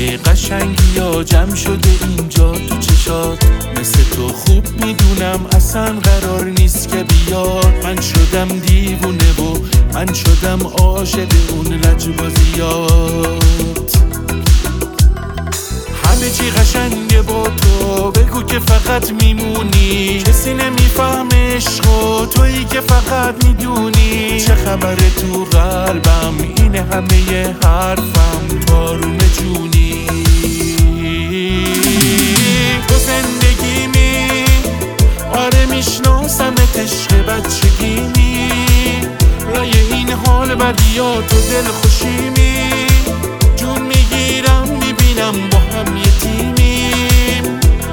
قشنگی ها جمع شده اینجا تو چشات. مثل تو خوب میدونم اصلا قرار نیست که بیاد. من شدم دیوونه و من شدم عاشق اون لجبازیات. همه چی قشنگه با تو، بگو که فقط میمونی. کسی نمیفهمه عشقو، تویی که فقط میدونی. چه خبره تو قلبم، اینه همه حرفم، بارون جونی. تو زندگیمی، آره میشناسمت، عشق بچگیمی. لای این حال بدیات و دل خوشیمی. جون میگیرم میبینم با هم یه تیمیم.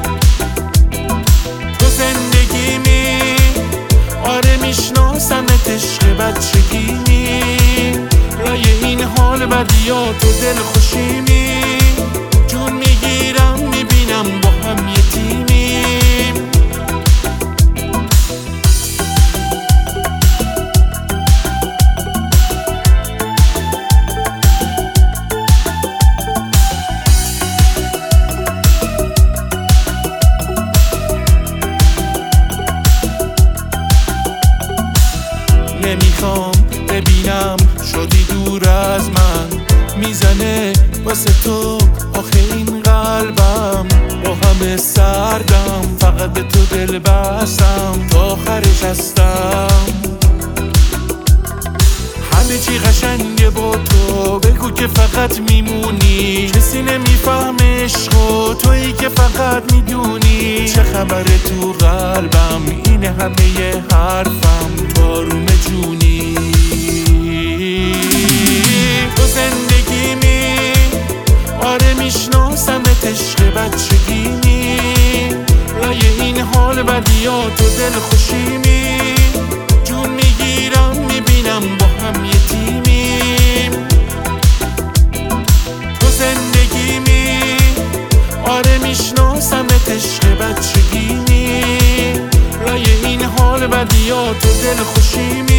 تو زندگیمی، آره میشناسمت، عشق بچگیمی. لای این حال بدیات و دل خوشیمی. جون میگیرم میبینم با هم یه تیمیم. نمیخوام ببینم شدی دور از من. میزنه واسه تو آخه این قلبم. با همه سردم، فقط به تو دل بستم، تا آخرش هستم. همه چی قشنگه با تو، بگو که فقط میمونی. کسی نمیفهمه عشقو، تویی که فقط میدونی. چه خبره تو قلبم، اینه همه حرفم، بارون جونی. تو زندگیمی، آره میشناسمت، عشق بچگیمی. لای این حال بدیات و دل خوشیمی. جون میگیرم میبینم با هم یه تیمیم. تو زندگیمی، آره میشناسمت، عشق بچگیمی. لای این حال بدیات و دل خوشیمی.